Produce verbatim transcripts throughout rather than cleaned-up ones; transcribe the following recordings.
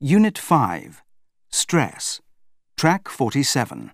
Unit five. Stress. Track forty-seven.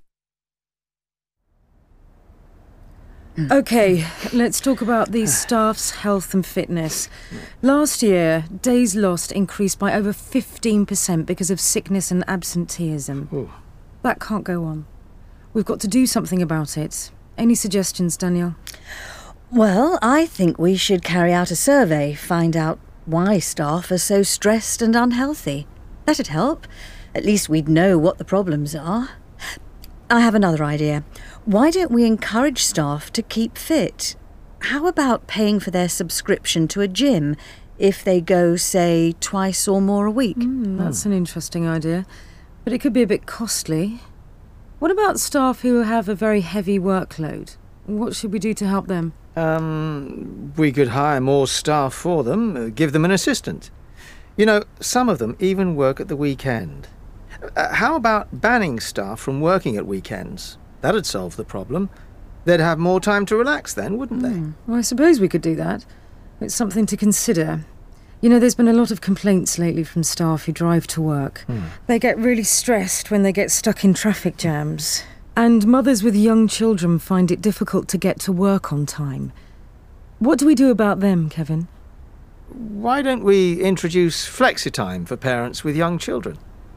OK, let's talk about the staff's health and fitness. Last year, days lost increased by over fifteen percent because of sickness and absenteeism. Ooh. That can't go on. We've got to do something about it. Any suggestions, Danielle? Well, I think we should carry out a survey, find out why staff are so stressed and unhealthy. That'd help. At least we'd know what the problems are. I have another idea. Why don't we encourage staff to keep fit? How about paying for their subscription to a gym if they go, say, twice or more a week? Mm, that's an interesting idea, but it could be a bit costly. What about staff who have a very heavy workload? What should we do to help them? Um, we could hire more staff for them, uh, give them an assistant. You know, some of them even work at the weekend. Uh, how about banning staff from working at weekends? That'd solve the problem. They'd have more time to relax then, wouldn't Mm. they? Well, I suppose we could do that. It's something to consider. You know, there's been a lot of complaints lately from staff who drive to work. Mm. They get really stressed when they get stuck in traffic jams. And mothers with young children find it difficult to get to work on time. What do we do about them, Kevin? Why don't we introduce flexi-time for parents with young children?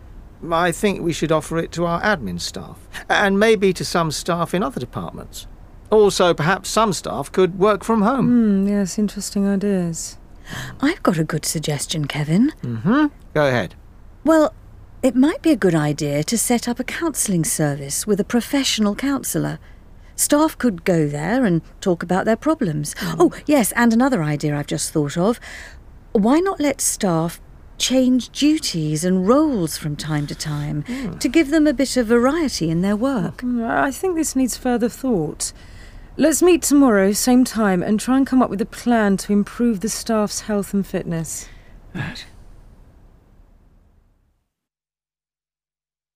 I think we should offer it to our admin staff, and maybe to some staff in other departments. Also, perhaps some staff could work from home. Mm, yes, interesting ideas. I've got a good suggestion, Kevin. Mm-hmm. Go ahead. Well, it might be a good idea to set up a counselling service with a professional counsellor. Staff could go there and talk about their problems. Mm. Oh, yes, and another idea I've just thought of. Why not let staff change duties and roles from time to time mm. to give them a bit of variety in their work? I think this needs further thought. Let's meet tomorrow, same time, and try and come up with a plan to improve the staff's health and fitness. Right.